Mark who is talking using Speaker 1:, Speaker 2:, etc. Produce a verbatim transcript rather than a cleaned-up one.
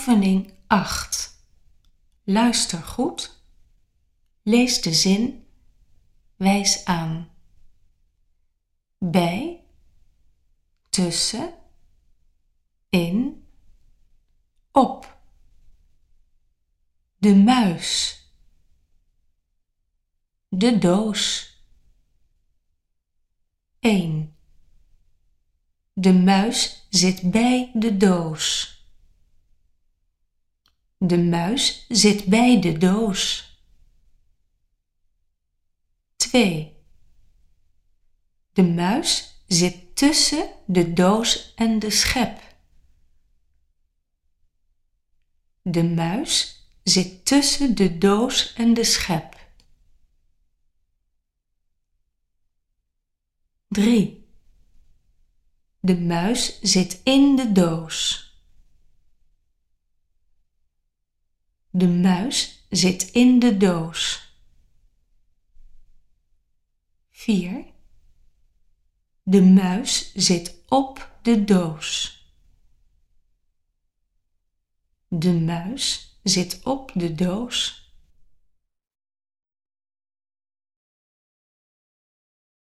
Speaker 1: Oefening acht. Luister goed. Lees de zin. Wijs aan. Bij, tussen, in, op. De muis. De doos. één. De muis zit bij de doos. De muis zit bij de doos. twee. De muis zit tussen de doos en de schep. De muis zit tussen de doos en de schep. drie. De muis zit in de doos. De muis zit in de doos. vier. De muis zit op de doos. De muis zit op de doos.